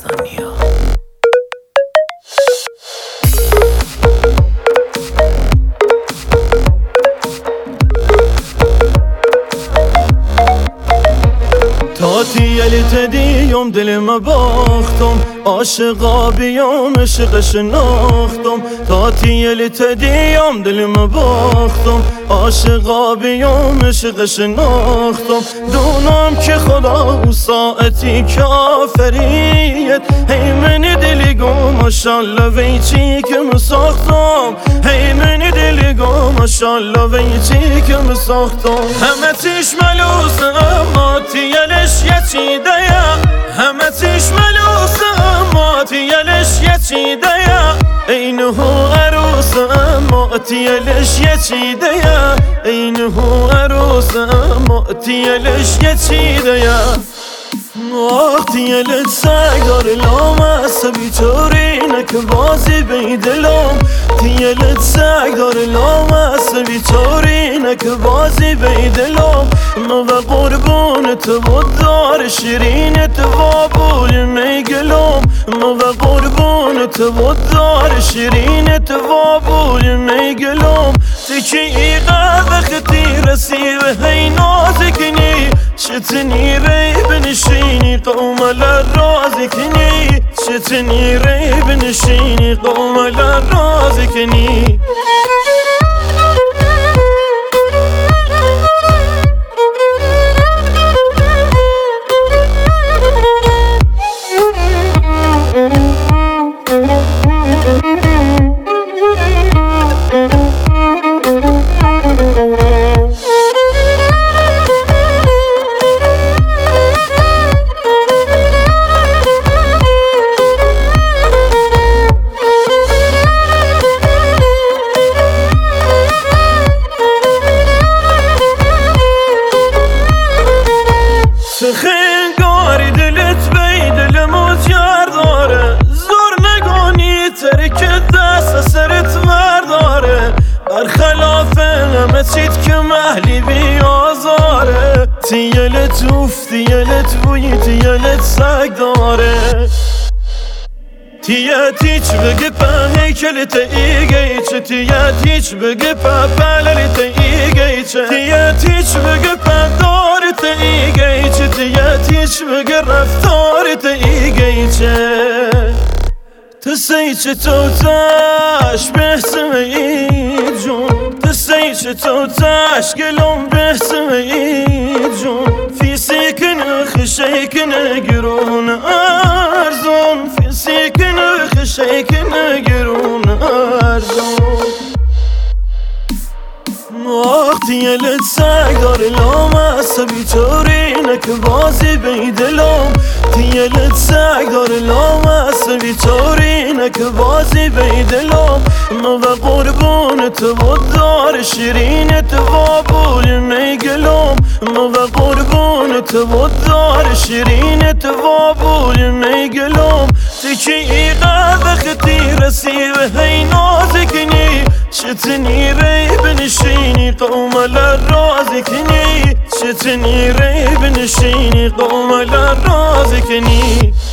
تیل تدیم دلم باختم عاشقا بیام عشق شناختم تیل تدیم دلم باختم عاشقا بیام عشق شناختم دونم که خدا و ساعتی کافریت هی من دلی گم ماشالله وی چی که مساختم هی من دلی گم ماشالله وی چی که مساختم همه تیش ملوس اما تیلش یچیده همه تیش ملوس اما تیلش یچیده اینه عروس اما تیلش یچیده اینه عروس اما تیلش یچیده تیلت سگ داره لام است بیچارینک بازی بیدلم تیلت سگ داره لام است بیچارینک بازی بیدلم ما و قربونت و دار شیرینت و بول میگلم ما و قربونت و دار شیرینت و بول میگلم تکی ایقا وقتی رسی و هی نازکنی شتنی ری بنشینی قوم لرازی کنی شتنی ری بنشینی قوم لرازی کنی خنگاری دلت بی دلمو جر داره زور نگانی ترک دست سرت ورداره برخلاف همه چیت که محلی بیازاره تیلت اوف تیلت بوی تیلت سگ داره تیت هیچ بگه په هیکلت ایگه چه تیت هیچ بگه په پللت ایگه چه تیت هیچ بگه په دارت ایگه چه تیت هیچ بگه رفتارت ایگه چه تسی چه تو تاش بحثم ای جون تسی چه تو تاش گلوم بحثم ای جون فی سیکن خشیکن گرون ارزون فی سیکن خشیکن گرون ارزون تیلت سگ داره لام است بیچارینک بازی بیدلم تیلت سگ داره لام است بیچارینک بازی بیدلم ما و قربونت و دار شیرینت و بول میگلم ما و قربونت و دار شیرینت و بول میگلم تکی ایقا وقتی رسی و هی نازکنی شتنی ری بنشینی قوم لرازی کنی شتنی ری بنشینی قوم لرازی کنی